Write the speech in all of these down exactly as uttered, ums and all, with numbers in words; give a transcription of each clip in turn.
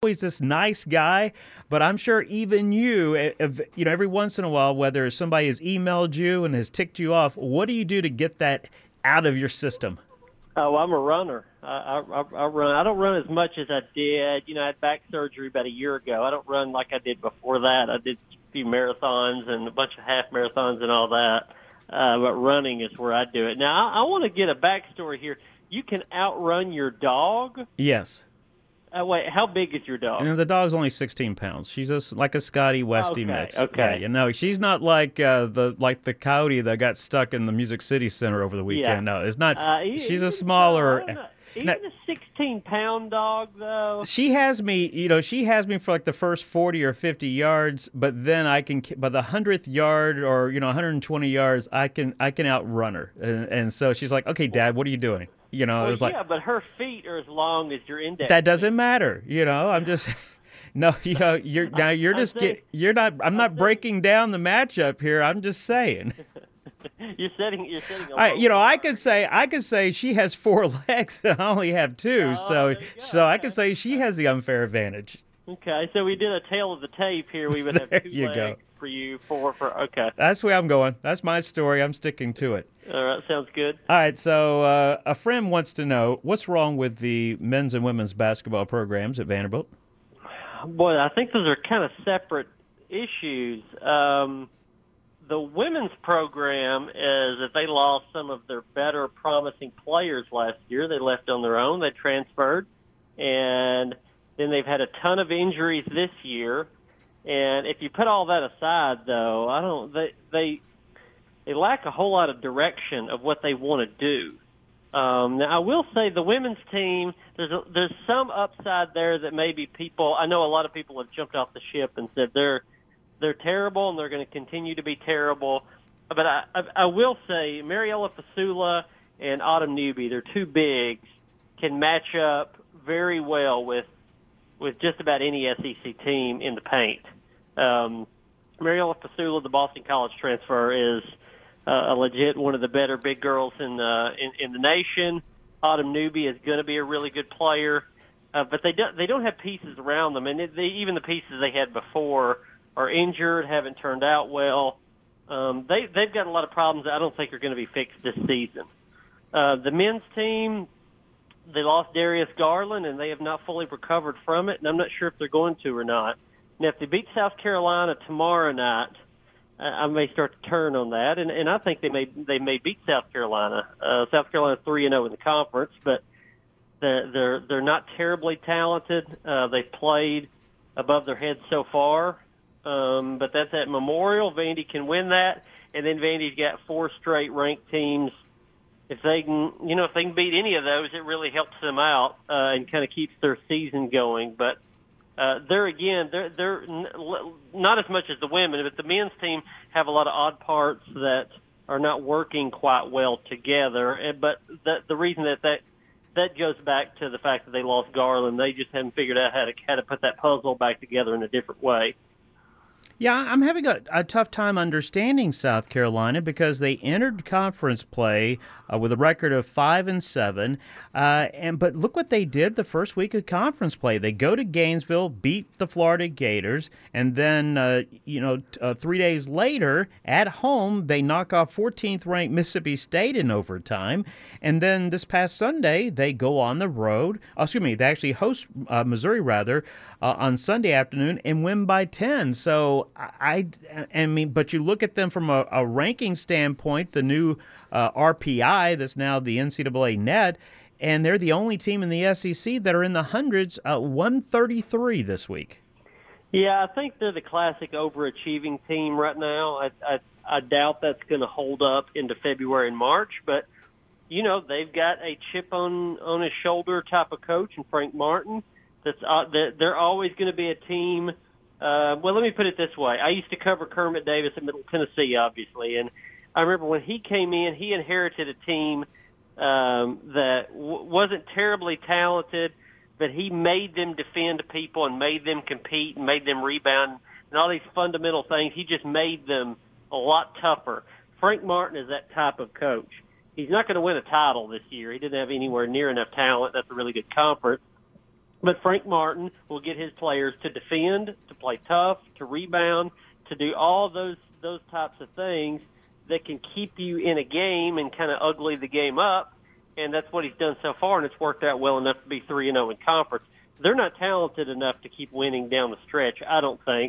always this nice guy, but I'm sure even you, if, you know, every once in a while, whether somebody has emailed you and has ticked you off, what do you do to get that out of your system? Oh, I'm a runner. I, I, I run. I don't run as much as I did. You know, I had back surgery about a year ago. I don't run like I did before that. I did a few marathons and a bunch of half marathons and all that. Uh, but running is where I do it. Now, I, I want to get a backstory here. You can outrun your dog? Yes. Uh, wait, how big is your dog? And the dog's only sixteen pounds. She's a, like a Scotty Westie Okay, mix. okay. Yeah, you know, she's not like uh, the like the coyote that got stuck in the Music City Center over the weekend. Yeah. No, it's not. Uh, She's even a so, smaller. I don't know. Now, Even a sixteen-pound dog, though. she has me, you know, she has me for like the first forty or fifty yards, but then I can, by the hundredth yard or you know one hundred twenty yards, I can I can outrun her. And, and so she's like, okay, Dad, what are you doing? You know, Well, it's like yeah, but her feet are as long as your index that doesn't finger. matter. You know, I'm just. No, you know, you're now you're I'm just saying, get you're not. I'm I'm not saying, breaking down the matchup here. I'm just saying. you're setting, you're setting a I, low you know, bar. I could say I could say she has four legs and I only have two, Oh, so there you so go. I could Okay. say she has the unfair advantage. Okay, so we did a tail of the tape here. We would have There two you go. legs for you, four for. Okay. That's where I'm going. That's my story. I'm sticking to it. All right, sounds good. All right, so uh, a friend wants to know what's wrong with the men's and women's basketball programs at Vanderbilt. Boy, I think those are kind of separate issues. Um, the women's program is that they lost some of their better promising players last year. They left on their own. They transferred. And then they've had a ton of injuries this year. And if you put all that aside, though, I don't they they they lack a whole lot of direction of what they want to do. Um, now, I will say the women's team, there's a, there's some upside there that maybe people, I know a lot of people have jumped off the ship and said they're they're terrible and they're going to continue to be terrible. But I, I, I will say Mariella Fasula and Autumn Newby, they're two bigs, can match up very well with with just about any S E C team in the paint. Um, Mariella Fasula, the Boston College transfer, is uh, a legit one of the better big girls in the in, in the nation. Autumn Newby is going to be a really good player, uh, but they don't they don't have pieces around them, and they, even the pieces they had before are injured, haven't turned out well. Um, they they've got a lot of problems that I don't think are going to be fixed this season. Uh, the men's team, they lost Darius Garland, and they have not fully recovered from it, and I'm not sure if they're going to or not. Now, if they beat South Carolina tomorrow night, I may start to turn on that, and, and I think they may they may beat South Carolina. Uh, South Carolina three and zero in the conference, but they're they're they're not terribly talented. Uh, they've played above their heads so far, um, but that's at Memorial. Vandy can win that, and then Vandy's got four straight ranked teams. If they can, you know, if they can beat any of those, it really helps them out uh, and kind of keeps their season going. But Uh, there again, they're, they're n- not as much as the women, but the men's team have a lot of odd parts that are not working quite well together. And, but the, the reason that, that that goes back to the fact that they lost Garland. They just haven't figured out how to how to put that puzzle back together in a different way. Yeah, I'm having a, a tough time understanding South Carolina because they entered conference play uh, with a record of five and seven, uh, and but look what they did the first week of conference play. They go to Gainesville, beat the Florida Gators, and then uh, you know t- uh, three days later at home they knock off fourteenth ranked Mississippi State in overtime, and then this past Sunday they go on the road. Oh, excuse me, they actually host uh, Missouri rather uh, on Sunday afternoon and win by ten. So. I, I mean, but you look at them from a, a ranking standpoint, the new uh, R P I that's now the N C double A net, and they're the only team in the S E C that are in the hundreds, uh, one thirty-three this week. Yeah, I think they're the classic overachieving team right now. I I, I doubt that's going to hold up into February and March, but you know they've got a chip on on his shoulder type of coach in Frank Martin. That's uh, they're always going to be a team. Uh, well, let me put it this way. I used to cover Kermit Davis in Middle Tennessee, obviously, and I remember when he came in, he inherited a team um, that w- wasn't terribly talented, but he made them defend people and made them compete and made them rebound and all these fundamental things. He just made them a lot tougher. Frank Martin is that type of coach. He's not going to win a title this year. He didn't have anywhere near enough talent. That's a really good conference. But Frank Martin will get his players to defend, to play tough, to rebound, to do all those those types of things that can keep you in a game and kind of ugly the game up. And that's what he's done so far, and it's worked out well enough to be three and oh in conference. They're not talented enough to keep winning down the stretch, I don't think.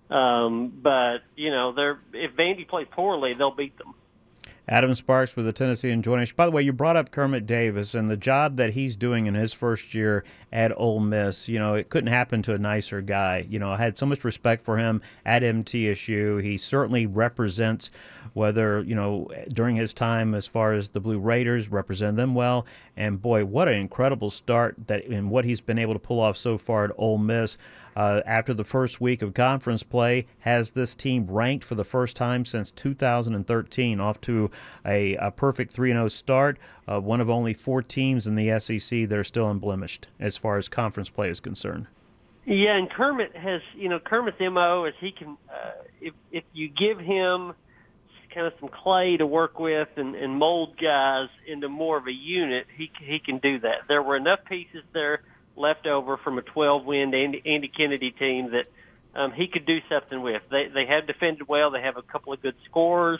Um, but, you know, they're if Vandy plays poorly, they'll beat them. Adam Sparks with the Tennessean joining us. By the way, you brought up Kermit Davis and the job that he's doing in his first year at Ole Miss. You know, it couldn't happen to a nicer guy. You know, I had so much respect for him at M T S U. He certainly represents, whether, you know, during his time as far as the Blue Raiders, represent them well. And, boy, what an incredible start that in what he's been able to pull off so far at Ole Miss. Uh, after the first week of conference play, has this team ranked for the first time since two thousand thirteen, off to a, a perfect three and oh start, uh, one of only four teams in the S E C that are still unblemished as far as conference play is concerned. Yeah, and Kermit has, you know, Kermit's M O is he can, uh, if if you give him kind of some clay to work with and, and mold guys into more of a unit, he he can do that. There were enough pieces there left over from a twelve-win Andy, Andy Kennedy team that um, he could do something with. They they have defended well. They have a couple of good scorers.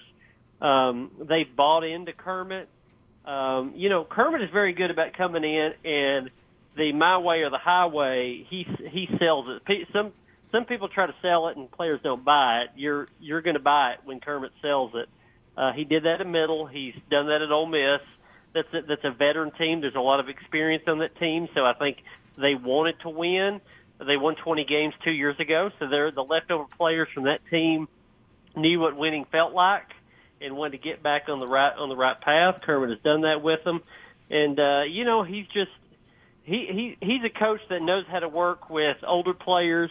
Um, they've bought into Kermit. Um, you know, Kermit is very good about coming in and the my way or the highway. He he sells it. Some some people try to sell it and players don't buy it. You're you're going to buy it when Kermit sells it. Uh, he did that at Middle. He's done that at Ole Miss. That's a, that's a veteran team. There's a lot of experience on that team, so I think they wanted to win. They won twenty games two years ago, so they're the leftover players from that team knew what winning felt like and wanted to get back on the right on the right path. Kermit has done that with them, and uh, you know he's just he, he he's a coach that knows how to work with older players,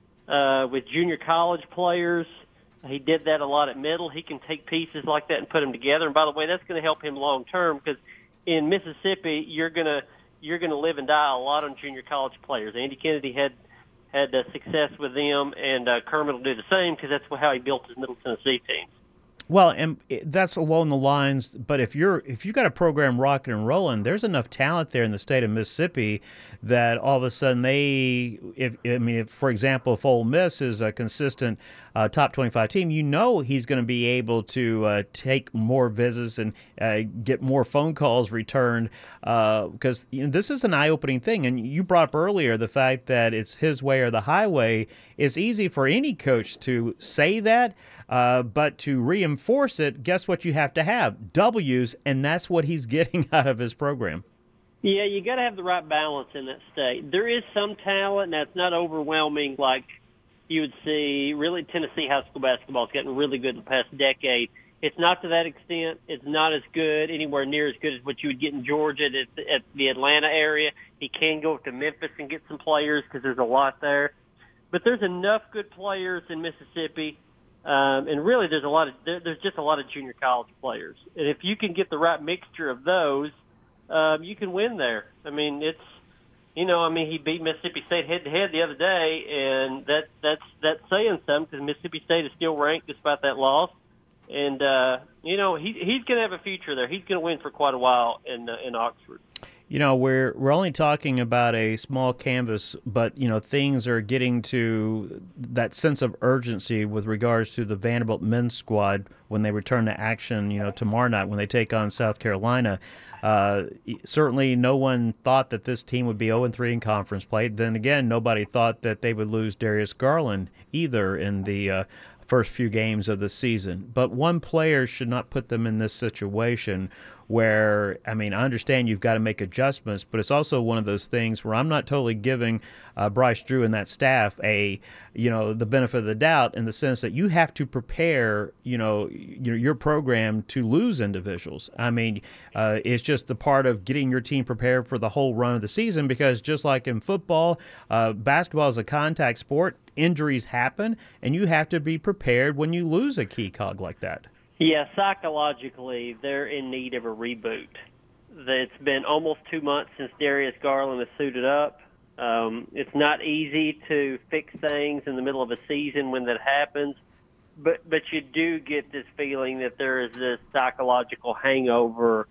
uh, with junior college players. He did that a lot at Middle. He can take pieces like that and put them together. And by the way, that's going to help him long term because in Mississippi, you're going to you're going to live and die a lot on junior college players. Andy Kennedy had had uh, success with them, and uh, Kermit will do the same because that's how he built his Middle Tennessee teams. Well, and that's along the lines. But if you're if you got a program rocking and rolling, there's enough talent there in the state of Mississippi that all of a sudden they, if I mean, if, for example, if Ole Miss is a consistent uh, top twenty-five team, you know he's going to be able to uh, take more visits and uh, get more phone calls returned because uh, you know, this is an eye-opening thing. And you brought up earlier the fact that it's his way or the highway. It's easy for any coach to say that, uh, but to reinforce Force it, guess what you have to have? W's, and that's what he's getting out of his program. Yeah, you got to have the right balance in that state. There is some talent, and it's not overwhelming like you would see. Really, Tennessee high school basketball has gotten really good in the past decade. It's not to that extent. It's not as good, anywhere near as good as what you would get in Georgia at, at the Atlanta area. He can go to Memphis and get some players because there's a lot there. But there's enough good players in Mississippi. Um, and really, there's a lot of there, there's just a lot of junior college players, and if you can get the right mixture of those, um, you can win there. I mean, it's you know, I mean, he beat Mississippi State head to head the other day, and that that's that's saying something because Mississippi State is still ranked despite that loss, and uh, you know, he he's going to have a future there. He's going to win for quite a while in uh, in Oxford. You know, we're we're only talking about a small canvas, but you know things are getting to that sense of urgency with regards to the Vanderbilt men's squad when they return to action. You know, tomorrow night when they take on South Carolina. Uh, certainly, no one thought that this team would be oh and three in conference play. Then again, nobody thought that they would lose Darius Garland either in the uh, first few games of the season. But one player should not put them in this situation where, I mean, I understand you've got to make adjustments, but it's also one of those things where I'm not totally giving uh, Bryce Drew and that staff a, you know, the benefit of the doubt in the sense that you have to prepare, you know, your, your program to lose individuals. I mean, uh, it's just the part of getting your team prepared for the whole run of the season because just like in football, uh, basketball is a contact sport. Injuries happen, and you have to be prepared when you lose a key cog like that. Yeah, psychologically, they're in need of a reboot. It's been almost two months since Darius Garland has suited up. Um, it's not easy to fix things in the middle of a season when that happens, but but you do get this feeling that there is this psychological hangover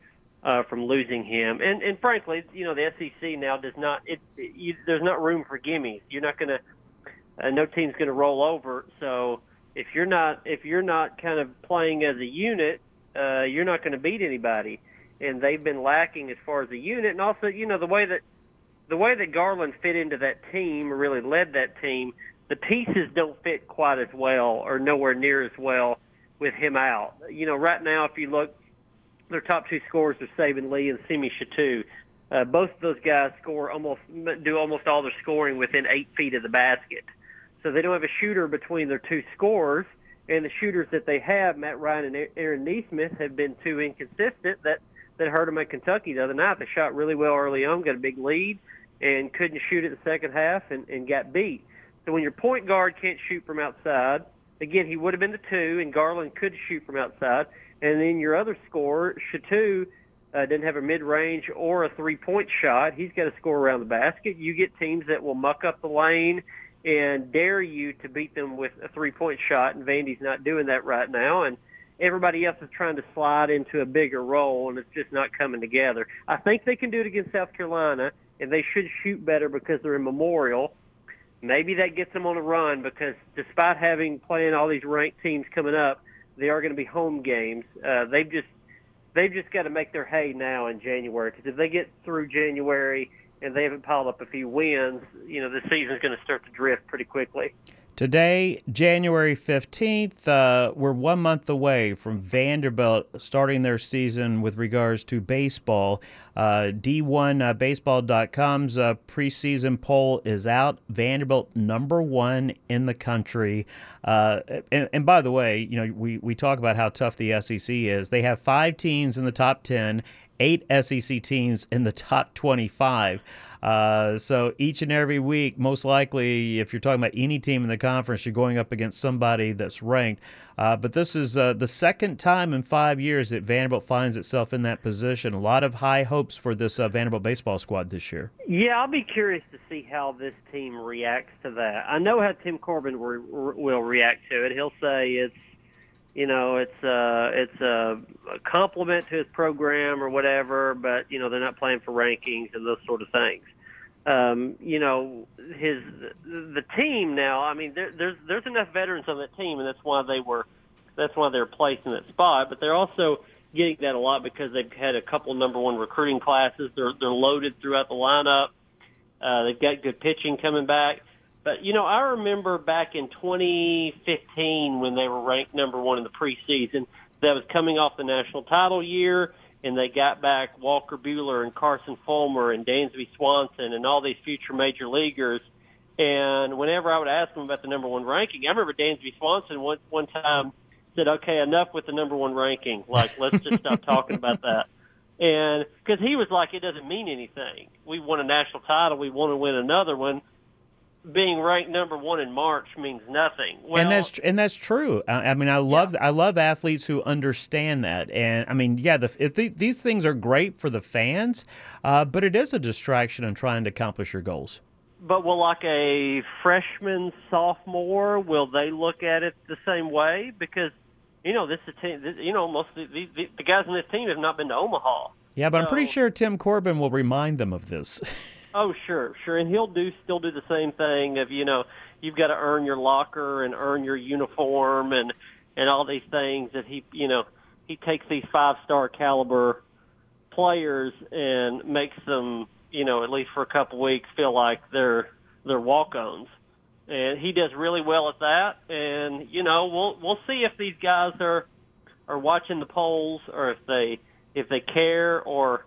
uh, from losing him. And and frankly, you know, the S E C now does not. It, it you, there's not room for gimmies. You're not going to. Uh, no team's going to roll over. So if you're not if you're not kind of playing as a unit, uh, you're not going to beat anybody. And they've been lacking as far as a unit, and also, you know, the way that the way that Garland fit into that team, or really led that team, the pieces don't fit quite as well, or nowhere near as well with him out. You know, right now, if you look, their top two scorers are Saban Lee and Simi Shatu. Uh, both of those guys score almost do almost all their scoring within eight feet of the basket. So they don't have a shooter between their two scorers, and the shooters that they have, Matt Ryan and Aaron Nesmith, have been too inconsistent that, that hurt them at Kentucky the other night. They shot really well early on, got a big lead, and couldn't shoot it the second half and, and got beat. So when your point guard can't shoot from outside, again, he would have been the two, and Garland could shoot from outside. And then your other scorer, Shatu, uh, didn't have a mid-range or a three-point shot. He's got to score around the basket. You get teams that will muck up the lane and dare you to beat them with a three-point shot, and Vandy's not doing that right now. And everybody else is trying to slide into a bigger role, and it's just not coming together. I think they can do it against South Carolina, and they should shoot better because they're in Memorial. Maybe that gets them on a run because despite having playing all these ranked teams coming up, they are going to be home games. Uh, they've just they've just got to make their hay now in January, because if they get through January and they haven't piled up a few wins, you know, the season's going to start to drift pretty quickly. Today, January fifteenth, uh, we're one month away from Vanderbilt starting their season with regards to baseball. Uh, D one baseball dot com's uh, preseason poll is out. Vanderbilt number one in the country. Uh, and, and by the way, you know, we, we talk about how tough the S E C is. They have five teams in the top ten, eight S E C teams in the top twenty-five. Uh, so each and every week, most likely, if you're talking about any team in the conference, you're going up against somebody that's ranked. Uh, but this is uh, the second time in five years that Vanderbilt finds itself in that position. A lot of high hopes for this uh, Vanderbilt baseball squad this year. Yeah, I'll be curious to see how this team reacts to that. I know how Tim Corbin re- will react to it. He'll say it's, you know, it's uh, it's a, a compliment to his program or whatever, but, you know, they're not playing for rankings and those sort of things. Um, you know, his the team now, I mean, there, there's there's enough veterans on that team, and that's why they were that's why they're placed in that spot. But they're also getting that a lot because they've had a couple number one recruiting classes. They're they're loaded throughout the lineup. Uh, they've got good pitching coming back. But, you know, I remember back in twenty fifteen when they were ranked number one in the preseason, that was coming off the national title year, and they got back Walker Buehler and Carson Fulmer and Dansby Swanson and all these future major leaguers. And whenever I would ask them about the number one ranking, I remember Dansby Swanson one, one time said, okay, enough with the number one ranking. Like, let's just stop talking about that. And because he was like, it doesn't mean anything. We won a national title. We want to win another one. Being ranked number one in March means nothing. Well, and that's and that's true. I, I mean, I love yeah. I love athletes who understand that. And I mean, yeah, the, if the, these things are great for the fans, uh, but it is a distraction in trying to accomplish your goals. But will like a freshman, sophomore, will they look at it the same way? Because, you know, this is team. This, you know, most of the, the the guys in this team have not been to Omaha. Yeah, but so, I'm pretty sure Tim Corbin will remind them of this. Oh, sure, sure. And he'll do still do the same thing of, you know, you've got to earn your locker and earn your uniform and, and all these things that he, you know, he takes these five-star caliber players and makes them, you know, at least for a couple weeks feel like they're, they're walk-ons. And he does really well at that. And, you know, we'll, we'll see if these guys are, are watching the polls or if they, if they care or,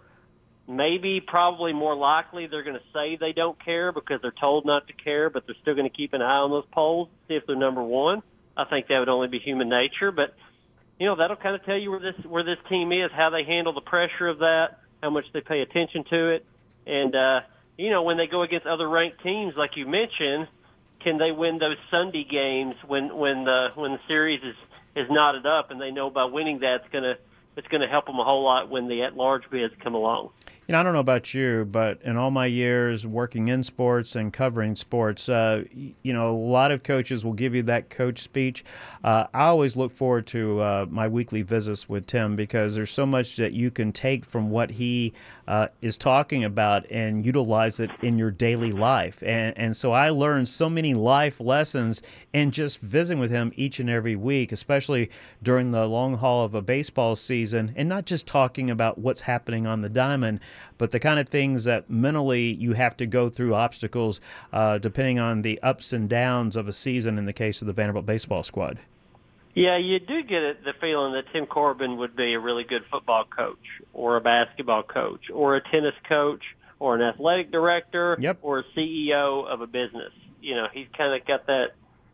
maybe, probably more likely, they're going to say they don't care because they're told not to care, but they're still going to keep an eye on those polls, see if they're number one. I think that would only be human nature, but you know that'll kind of tell you where this where this team is, how they handle the pressure of that, how much they pay attention to it, and uh, you know when they go against other ranked teams, like you mentioned, can they win those Sunday games when when the when the series is is knotted up, and they know by winning that it's going to it's going to help them a whole lot when the at-large bids come along. You know, I don't know about you, but in all my years working in sports and covering sports, uh, you know, a lot of coaches will give you that coach speech. Uh, I always look forward to uh, my weekly visits with Tim because there's so much that you can take from what he uh, is talking about and utilize it in your daily life. And, and so I learned so many life lessons in just visiting with him each and every week, especially during the long haul of a baseball season, and not just talking about what's happening on the diamond, but the kind of things that mentally you have to go through obstacles uh, depending on the ups and downs of a season in the case of the Vanderbilt baseball squad. Yeah, you do get it, the feeling that Tim Corbin would be a really good football coach or a basketball coach or a tennis coach or an athletic director Yep. or a C E O of a business. You know, he's kind of got that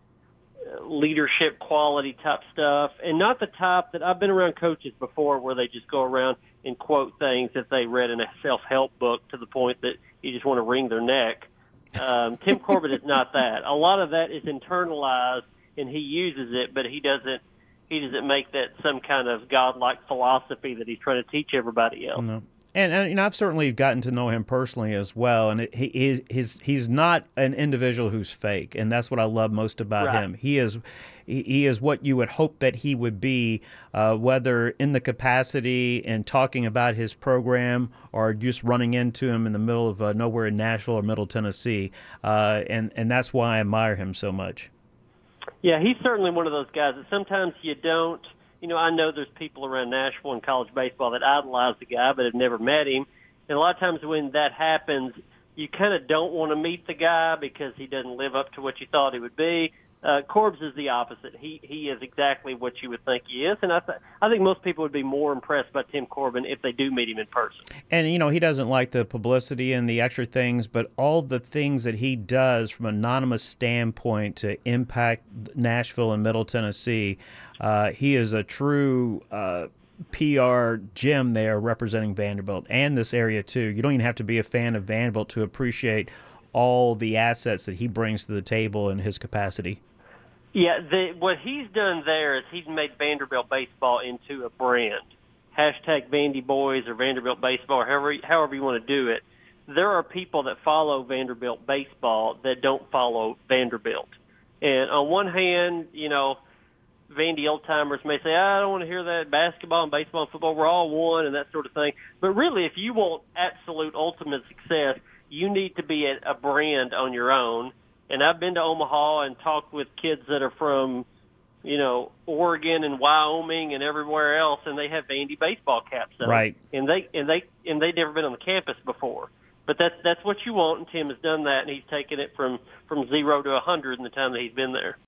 leadership quality type stuff, and not the type that I've been around coaches before where they just go around and quote things that they read in a self-help book to the point that you just want to wring their neck. Um, Tim Corbin is not that. A lot of that is internalized, and he uses it, but he doesn't. He doesn't make that some kind of godlike philosophy that he's trying to teach everybody else. No. And, and you know, I've certainly gotten to know him personally as well, and it, he he's, he's he's not an individual who's fake, and that's what I love most about Right. him. He is he, he is what you would hope that he would be, uh, whether in the capacity and talking about his program or just running into him in the middle of uh, nowhere in Nashville or Middle Tennessee, uh, and and that's why I admire him so much. Yeah, he's certainly one of those guys that sometimes you don't. You know, I know there's people around Nashville in college baseball that idolize the guy but have never met him. And a lot of times when that happens, you kind of don't want to meet the guy because he doesn't live up to what you thought he would be. Uh, Corbs is the opposite. He he is exactly what you would think he is, and I th- I think most people would be more impressed by Tim Corbin if they do meet him in person. And, you know, he doesn't like the publicity and the extra things, but all the things that he does from an anonymous standpoint to impact Nashville and Middle Tennessee, uh, he is a true uh, P R gem there representing Vanderbilt and this area, too. You don't even have to be a fan of Vanderbilt to appreciate all the assets that he brings to the table in his capacity. Yeah, the, what he's done there is he's made Vanderbilt baseball into a brand. Hashtag Vandy Boys or Vanderbilt baseball, or however, however you want to do it. There are people that follow Vanderbilt baseball that don't follow Vanderbilt. And on one hand, you know, Vandy old-timers may say, I don't want to hear that, basketball and baseball and football, we're all one and that sort of thing. But really, if you want absolute ultimate success, you need to be a, a brand on your own. And I've been to Omaha and talked with kids that are from, you know, Oregon and Wyoming and everywhere else, and they have Vandy baseball caps on. Right. And they and they and they've never been on the campus before. But that's that's what you want, and Tim has done that, and he's taken it from from zero to a hundred in the time that he's been there.